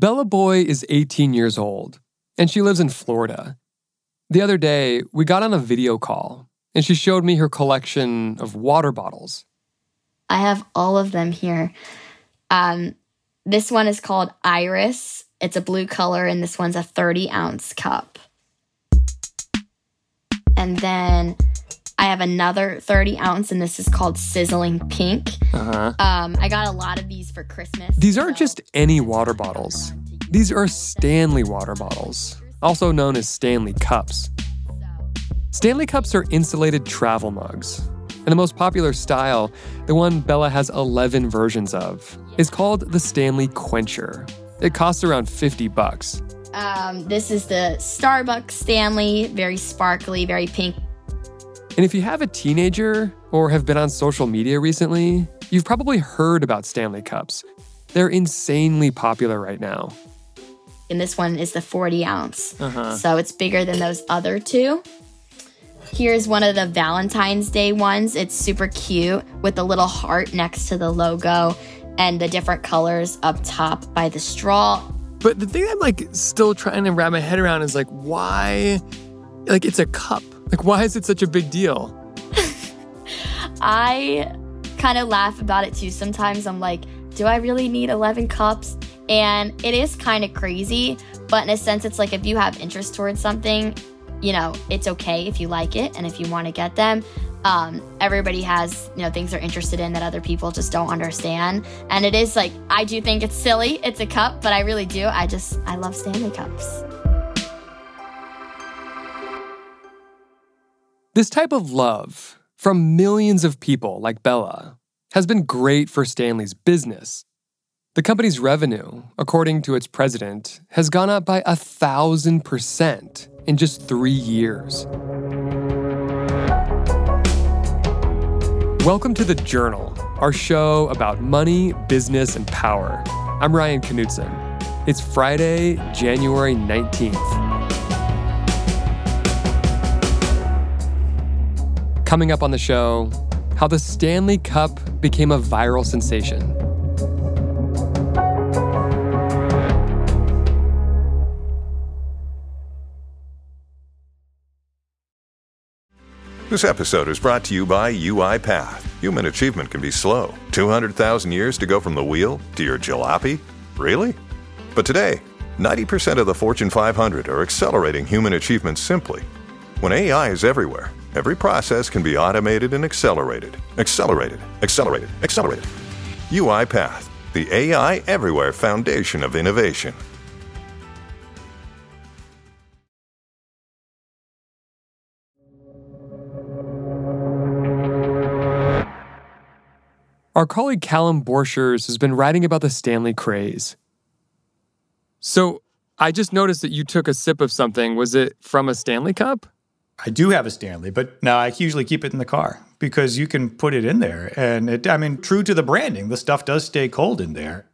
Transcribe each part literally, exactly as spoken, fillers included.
Bella Boy is eighteen years old, and she lives in Florida. The other day, we got on a video call, and she showed me her collection of water bottles. I have all of them here. Um, this one is called Iris. It's a blue color, and this one's a thirty-ounce cup. And then I have another thirty-ounce, and this is called Sizzling Pink. Uh-huh. Um, I got a lot of these for Christmas. These aren't so just any water bottles. These are Stanley water bottles, also known as Stanley Cups. Stanley Cups are insulated travel mugs. And the most popular style, the one Bella has eleven versions of, is called the Stanley Quencher. It costs around fifty bucks. Um, this is the Starbucks Stanley, very sparkly, very pink. And if you have a teenager or have been on social media recently, you've probably heard about Stanley Cups. They're insanely popular right now. And this one is the forty ounce. Uh-huh. So it's bigger than those other two. Here's one of the Valentine's Day ones. It's super cute with a little heart next to the logo and the different colors up top by the straw. But the thing I'm like still trying to wrap my head around is like, why, like it's a cup. Like, why is it such a big deal? I kind of laugh about it too. Sometimes I'm like, do I really need eleven cups? And it is kind of crazy, but in a sense, it's like if you have interest towards something, you know, it's okay if you like it and if you want to get them. Um, everybody has, you know, things they're interested in that other people just don't understand. And it is like, I do think it's silly. It's a cup, but I really do. I just, I love Stanley Cups. This type of love from millions of people like Bella has been great for Stanley's business. The company's revenue, according to its president, has gone up by a thousand percent in just three years. Welcome to The Journal, our show about money, business, and power. I'm Ryan Knutson. It's Friday, January nineteenth. Coming up on the show, how the Stanley Cup became a viral sensation. This episode is brought to you by UiPath. Human achievement can be slow. two hundred thousand years to go from the wheel to your jalopy? Really? But today, ninety percent of the Fortune five hundred are accelerating human achievement simply. When A I is everywhere, every process can be automated and accelerated. Accelerated, accelerated, accelerated. UiPath, the A I everywhere foundation of innovation. Our colleague Callum Borchers has been writing about the Stanley craze. So, I just noticed that you took a sip of something. Was it from a Stanley Cup? I do have a Stanley, but no, I usually keep it in the car because you can put it in there. And it, I mean, true to the branding, the stuff does stay cold in there.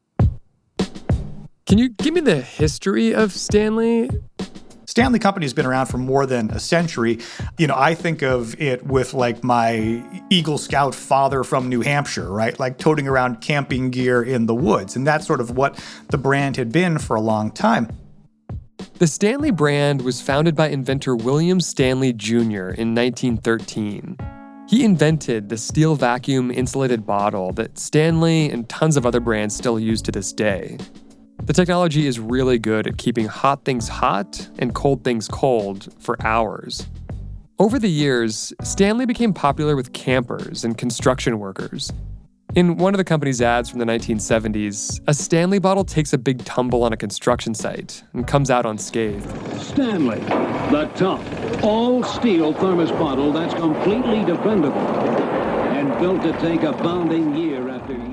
Can you give me the history of Stanley? Stanley Company's been around for more than a century. You know, I think of it with like my Eagle Scout father from New Hampshire, right? Like toting around camping gear in the woods. And that's sort of what the brand had been for a long time. The Stanley brand was founded by inventor William Stanley Junior in nineteen thirteen. He invented the steel vacuum insulated bottle that Stanley and tons of other brands still use to this day. The technology is really good at keeping hot things hot and cold things cold for hours. Over the years, Stanley became popular with campers and construction workers. In one of the company's ads from the nineteen seventies, a Stanley bottle takes a big tumble on a construction site and comes out unscathed. Stanley, the tough, all-steel thermos bottle that's completely dependable and built to take a bounding year after year.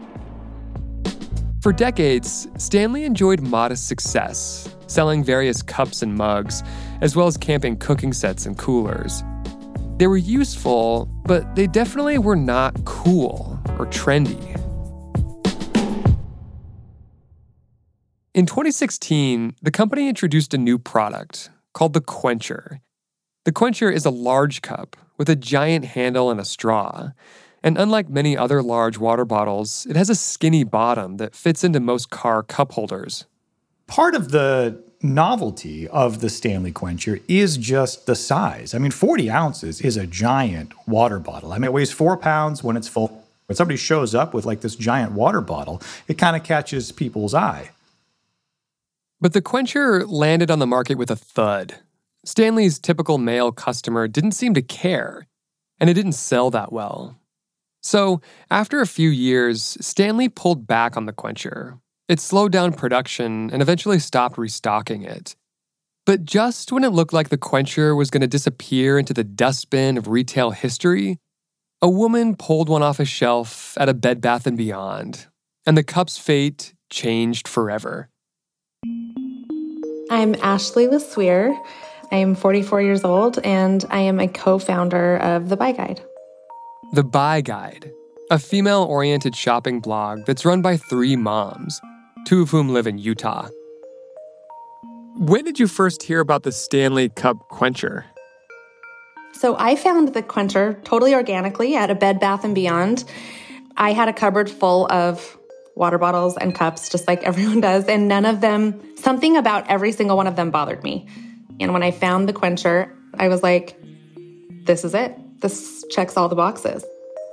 For decades, Stanley enjoyed modest success, selling various cups and mugs, as well as camping cooking sets and coolers. They were useful, but they definitely were not cool or trendy. In twenty sixteen, the company introduced a new product called the Quencher. The Quencher is a large cup with a giant handle and a straw, And unlike many other large water bottles, it has a skinny bottom that fits into most car cup holders. Part of the novelty of the Stanley Quencher is just the size. I mean, forty ounces is a giant water bottle. I mean, it weighs four pounds when it's full. When somebody shows up with like this giant water bottle, it kind of catches people's eye. But the Quencher landed on the market with a thud. Stanley's typical male customer didn't seem to care, and it didn't sell that well. So, after a few years, Stanley pulled back on the Quencher. It slowed down production and eventually stopped restocking it. But just when it looked like the Quencher was going to disappear into the dustbin of retail history, a woman pulled one off a shelf at a Bed Bath and Beyond, and the cup's fate changed forever. I'm Ashley LeSueur. I am forty-four years old, and I am a co-founder of The Buy Guide. The Buy Guide, a female-oriented shopping blog that's run by three moms, two of whom live in Utah. When did you first hear about the Stanley Cup Quencher? So I found the Quencher totally organically at a Bed Bath and Beyond. I had a cupboard full of water bottles and cups, just like everyone does, and none of them, something about every single one of them bothered me. And when I found the Quencher, I was like, this is it. This checks all the boxes.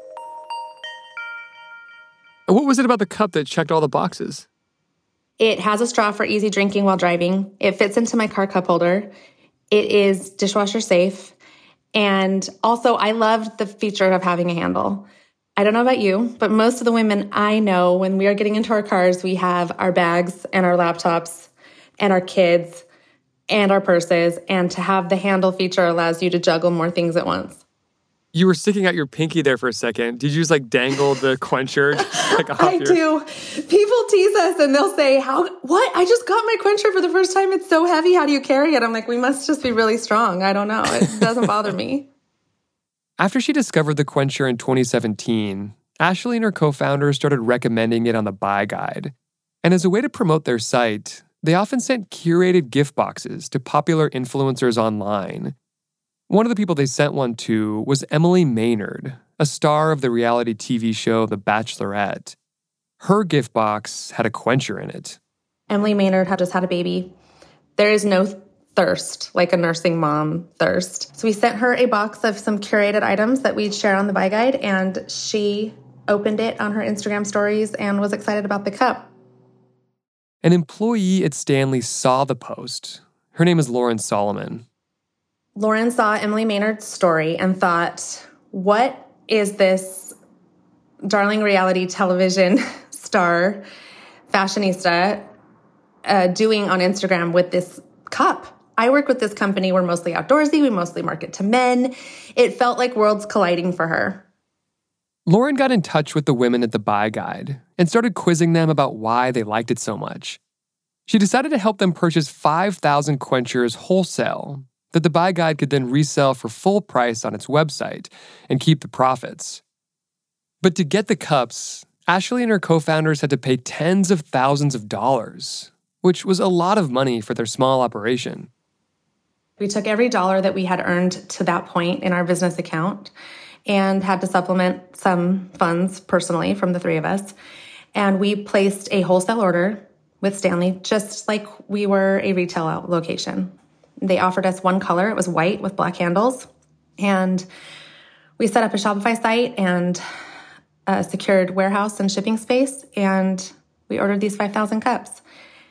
What was it about the cup that checked all the boxes? It has a straw for easy drinking while driving. It fits into my car cup holder. It is dishwasher safe. And also, I loved the feature of having a handle. I don't know about you, but most of the women I know, when we are getting into our cars, we have our bags and our laptops and our kids and our purses. And to have the handle feature allows you to juggle more things at once. You were sticking out your pinky there for a second. Did you just like dangle the Quencher? Like off I your... do. People tease us and they'll say, "How? What? I just got my Quencher for the first time. It's so heavy. How do you carry it?" I'm like, we must just be really strong. I don't know. It doesn't bother me. After she discovered the Quencher in twenty seventeen, Ashley and her co-founders started recommending it on the Buy Guide. And as a way to promote their site, they often sent curated gift boxes to popular influencers online. One of the people they sent one to was Emily Maynard, a star of the reality T V show The Bachelorette. Her gift box had a Quencher in it. Emily Maynard had just had a baby. There is no thirst, like a nursing mom thirst. So we sent her a box of some curated items that we'd share on the Buy Guide, and she opened it on her Instagram stories and was excited about the cup. An employee at Stanley saw the post. Her name is Lauren Solomon. Lauren saw Emily Maynard's story and thought, what is this darling reality television star, fashionista, uh, doing on Instagram with this cup? I work with this company. We're mostly outdoorsy. We mostly market to men. It felt like worlds colliding for her. Lauren got in touch with the women at the Buy Guide and started quizzing them about why they liked it so much. She decided to help them purchase five thousand Quenchers wholesale that the Buy Guide could then resell for full price on its website and keep the profits. But to get the cups, Ashley and her co-founders had to pay tens of thousands of dollars, which was a lot of money for their small operation. We took every dollar that we had earned to that point in our business account and had to supplement some funds personally from the three of us. And we placed a wholesale order with Stanley, just like we were a retail location. They offered us one color. It was white with black handles. And we set up a Shopify site and a secured warehouse and shipping space. And we ordered these five thousand cups.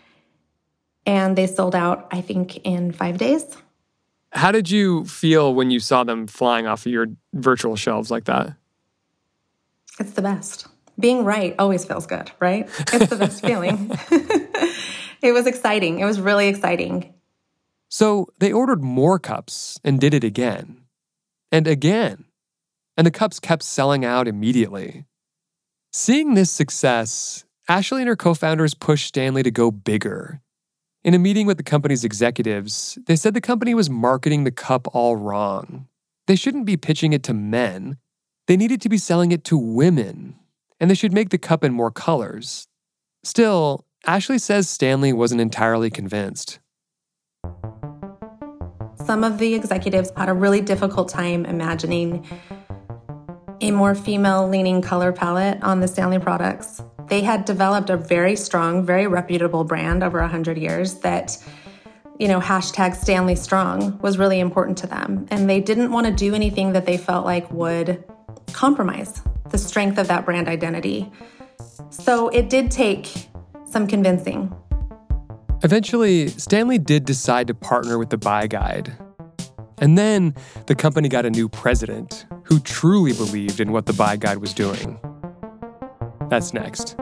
And they sold out, I think, in five days. How did you feel when you saw them flying off of your virtual shelves like that? It's the best. Being right always feels good, right? It's the best feeling. It was exciting. It was really exciting. So they ordered more cups and did it again. And again. And the cups kept selling out immediately. Seeing this success, Ashley and her co-founders pushed Stanley to go bigger. In a meeting with the company's executives, they said the company was marketing the cup all wrong. They shouldn't be pitching it to men. They needed to be selling it to women. And they should make the cup in more colors. Still, Ashley says Stanley wasn't entirely convinced. Some of the executives had a really difficult time imagining a more female-leaning color palette on the Stanley products. They had developed a very strong, very reputable brand over one hundred years that, you know, hashtag Stanley Strong was really important to them. And they didn't want to do anything that they felt like would compromise the strength of that brand identity. So it did take some convincing. Eventually, Stanley did decide to partner with the Buy Guide. And then the company got a new president who truly believed in what the Buy Guide was doing. That's next.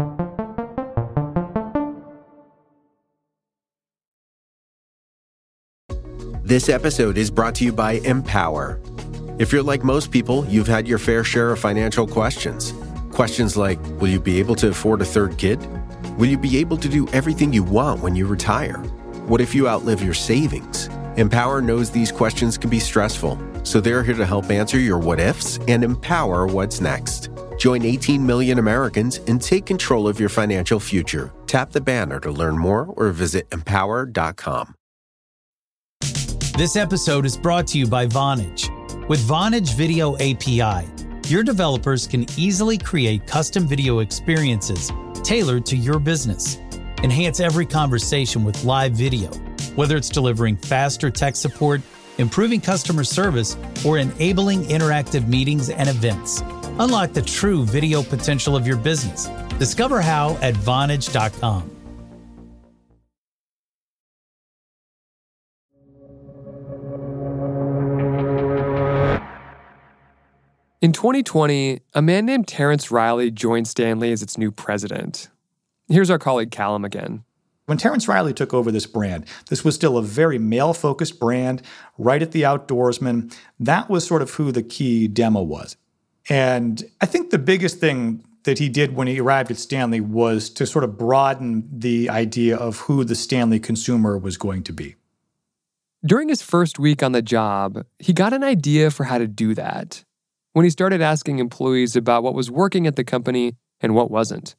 This episode is brought to you by Empower. If you're like most people, you've had your fair share of financial questions. Questions like, will you be able to afford a third kid? Will you be able to do everything you want when you retire? What if you outlive your savings? Empower knows these questions can be stressful, so they're here to help answer your what-ifs and empower what's next. Join eighteen million Americans and take control of your financial future. Tap the banner to learn more or visit empower dot com. This episode is brought to you by Vonage. With Vonage Video A P I, your developers can easily create custom video experiences tailored to your business. Enhance every conversation with live video, whether it's delivering faster tech support, improving customer service, or enabling interactive meetings and events. Unlock the true video potential of your business. Discover how at vonage dot com. In twenty twenty, a man named Terrence Riley joined Stanley as its new president. Here's our colleague Callum again. When Terrence Riley took over this brand, this was still a very male-focused brand, right at the outdoorsman. That was sort of who the key demo was. And I think the biggest thing that he did when he arrived at Stanley was to sort of broaden the idea of who the Stanley consumer was going to be. During his first week on the job, he got an idea for how to do that when he started asking employees about what was working at the company and what wasn't.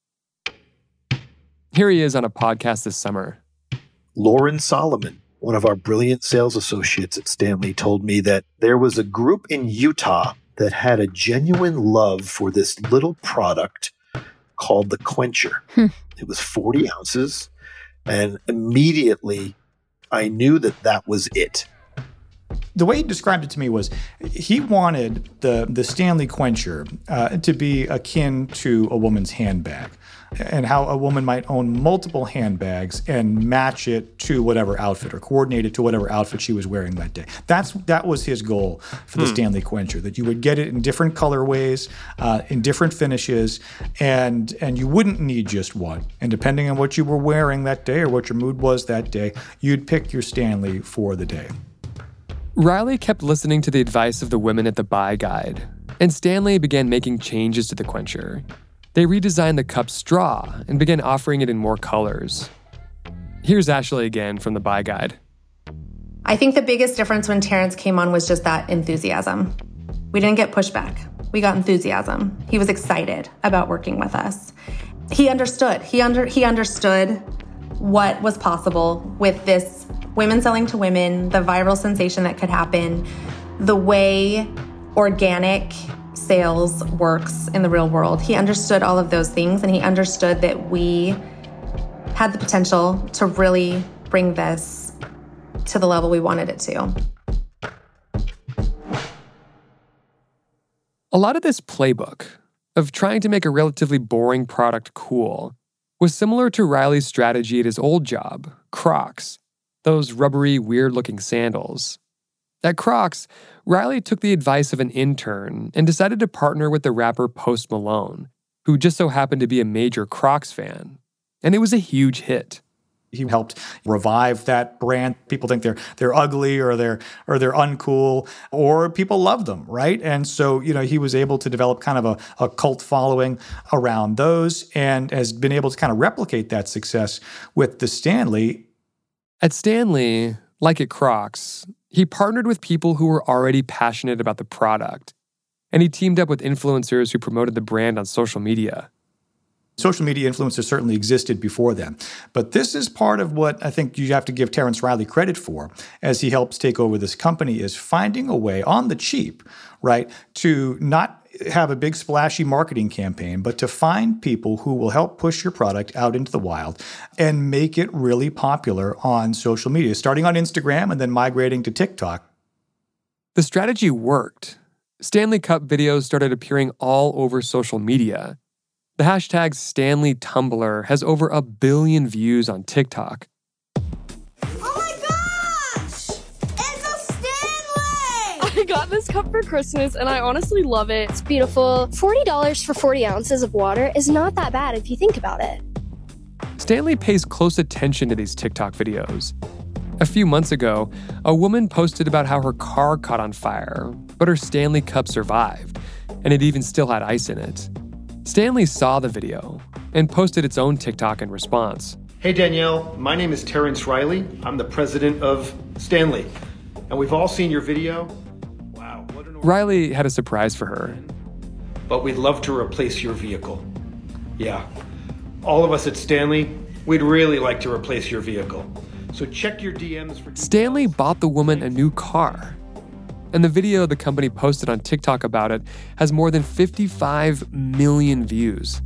Here he is on a podcast this summer. Lauren Solomon, one of our brilliant sales associates at Stanley, told me that there was a group in Utah that had a genuine love for this little product called the Quencher. Hmm. It was forty ounces, and immediately I knew that that was it. The way he described it to me was he wanted the, the Stanley Quencher uh, to be akin to a woman's handbag, and how a woman might own multiple handbags and match it to whatever outfit or coordinate it to whatever outfit she was wearing that day. That's That was his goal for the hmm. Stanley Quencher, that you would get it in different colorways, uh, in different finishes, and, and you wouldn't need just one. And depending on what you were wearing that day or what your mood was that day, you'd pick your Stanley for the day. Riley kept listening to the advice of the women at the Buy Guide, and Stanley began making changes to the Quencher. They redesigned the cup's straw and began offering it in more colors. Here's Ashley again from the Buy Guide. I think the biggest difference when Terrence came on was just that enthusiasm. We didn't get pushback. We got enthusiasm. He was excited about working with us. He understood. He under he understood what was possible with this women selling to women, the viral sensation that could happen, the way organic sales works in the real world. He understood all of those things, and he understood that we had the potential to really bring this to the level we wanted it to. A lot of this playbook of trying to make a relatively boring product cool was similar to Riley's strategy at his old job, Crocs, those rubbery, weird-looking sandals. At Crocs, Riley took the advice of an intern and decided to partner with the rapper Post Malone, who just so happened to be a major Crocs fan. And it was a huge hit. He helped revive that brand. People think they're they're ugly or they're or they're uncool, or people love them, right? And so, you know, he was able to develop kind of a, a cult following around those, and has been able to kind of replicate that success with the Stanley. At Stanley, like at Crocs, he partnered with people who were already passionate about the product, and he teamed up with influencers who promoted the brand on social media. Social media influencers certainly existed before then. But this is part of what I think you have to give Terrence Riley credit for as he helps take over this company, is finding a way on the cheap, right, to not have a big splashy marketing campaign, but to find people who will help push your product out into the wild and make it really popular on social media, starting on Instagram and then migrating to TikTok. The strategy worked. Stanley Cup videos started appearing all over social media. The hashtag Stanley Tumbler has over a billion views on TikTok. Oh my gosh! It's a Stanley! I got this cup for Christmas and I honestly love it. It's beautiful. forty dollars for forty ounces of water is not that bad if you think about it. Stanley pays close attention to these TikTok videos. A few months ago, a woman posted about how her car caught on fire, but her Stanley Cup survived, and it even still had ice in it. Stanley saw the video and posted its own TikTok in response. Hey Danielle, my name is Terrence Riley. I'm the president of Stanley, and we've all seen your video. Wow, what an Riley had a surprise for her. But we'd love to replace your vehicle. Yeah, all of us at Stanley, we'd really like to replace your vehicle. So check your D Ms for... Stanley bought the woman a new car. And the video the company posted on TikTok about it has more than fifty-five million views.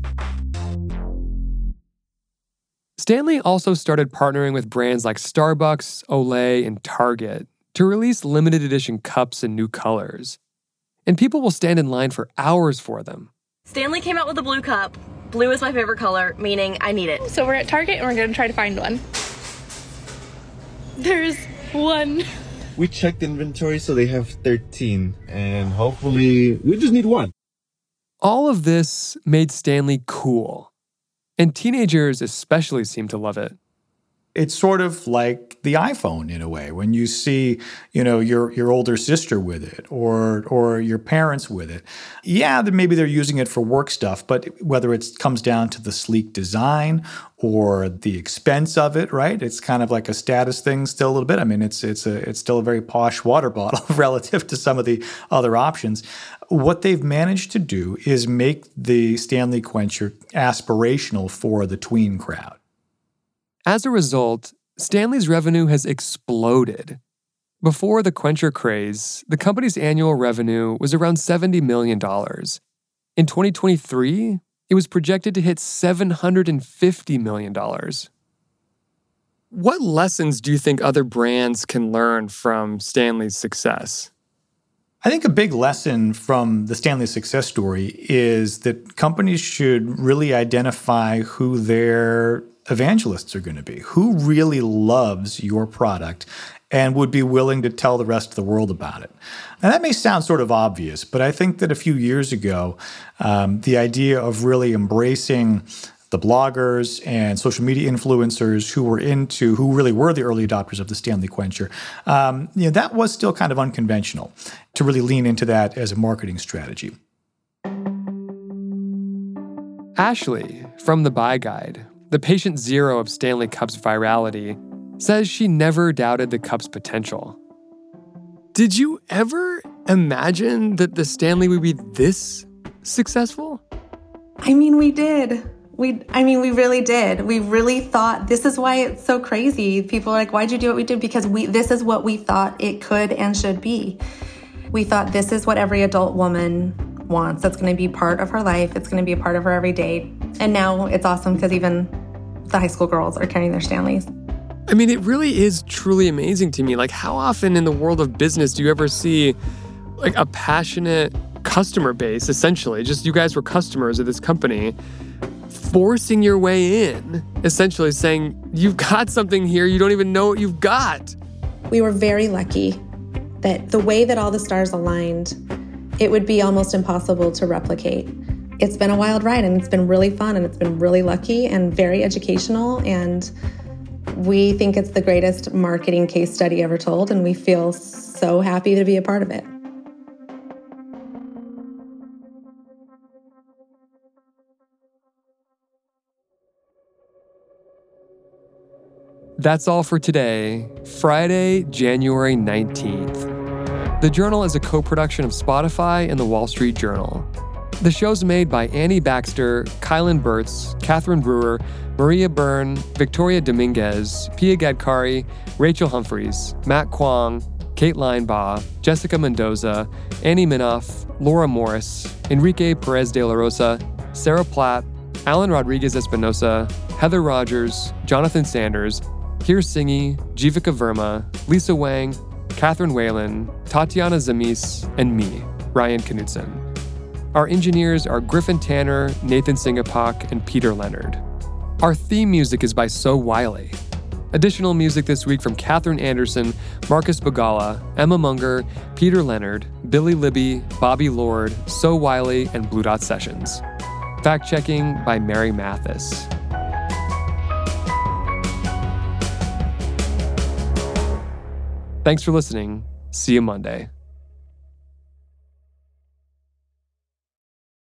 Stanley also started partnering with brands like Starbucks, Olay, and Target to release limited edition cups in new colors. And people will stand in line for hours for them. Stanley came out with a blue cup. Blue is my favorite color, meaning I need it. So we're at Target and we're going to try to find one. There's one. We checked inventory, so they have thirteen, and hopefully we just need one. All of this made Stanley cool, and teenagers especially seem to love it. It's sort of like the iPhone in a way, when you see, you know, your your older sister with it or or your parents with it. Yeah, maybe they're using it for work stuff, but whether it comes down to the sleek design or the expense of it, right? It's kind of like a status thing still a little bit. I mean, it's it's a it's still a very posh water bottle relative to some of the other options. What they've managed to do is make the Stanley Quencher aspirational for the tween crowd. As a result, Stanley's revenue has exploded. Before the Quencher craze, the company's annual revenue was around seventy million dollars. In twenty twenty-three, it was projected to hit seven hundred fifty million dollars. What lessons do you think other brands can learn from Stanley's success? I think a big lesson from the Stanley success story is that companies should really identify who their evangelists are going to be, who really loves your product and would be willing to tell the rest of the world about it. And that may sound sort of obvious, but I think that a few years ago, um, the idea of really embracing the bloggers and social media influencers who were into, who really were the early adopters of the Stanley Quencher, um, you know, that was still kind of unconventional to really lean into that as a marketing strategy. Ashley, from the Buy Guide, the patient zero of Stanley Cup's virality, says she never doubted the cup's potential. Did you ever imagine that the Stanley would be this successful? I mean, we did. We, I mean, we really did. We really thought, this is why it's so crazy. People are like, why'd you do what we did? Because we, this is what we thought it could and should be. We thought this is what every adult woman wants. That's going to be part of her life. It's going to be a part of her every day. And now it's awesome because even the high school girls are carrying their Stanleys. I mean, it really is truly amazing to me. Like, how often in the world of business do you ever see like a passionate customer base, essentially, just you guys were customers of this company, forcing your way in, essentially saying, you've got something here, you don't even know what you've got. We were very lucky that the way that all the stars aligned, it would be almost impossible to replicate. It's been a wild ride and it's been really fun and it's been really lucky and very educational, and we think it's the greatest marketing case study ever told, and we feel so happy to be a part of it. That's all for today, Friday, January nineteenth. The Journal is a co-production of Spotify and The Wall Street Journal. The show's made by Annie Baxter, Kylan Burtz, Catherine Brewer, Maria Byrne, Victoria Dominguez, Pia Gadkari, Rachel Humphreys, Matt Kwong, Kate Linebaugh, Jessica Mendoza, Annie Minoff, Laura Morris, Enrique Perez de la Rosa, Sarah Platt, Alan Rodriguez Espinosa, Heather Rogers, Jonathan Sanders, Heer Singhi, Jivika Verma, Lisa Wang, Catherine Whalen, Tatiana Zamis, and me, Ryan Knutson. Our engineers are Griffin Tanner, Nathan Singapak, and Peter Leonard. Our theme music is by So Wiley. Additional music this week from Catherine Anderson, Marcus Bagala, Emma Munger, Peter Leonard, Billy Libby, Bobby Lord, So Wiley, and Blue Dot Sessions. Fact-checking by Mary Mathis. Thanks for listening. See you Monday.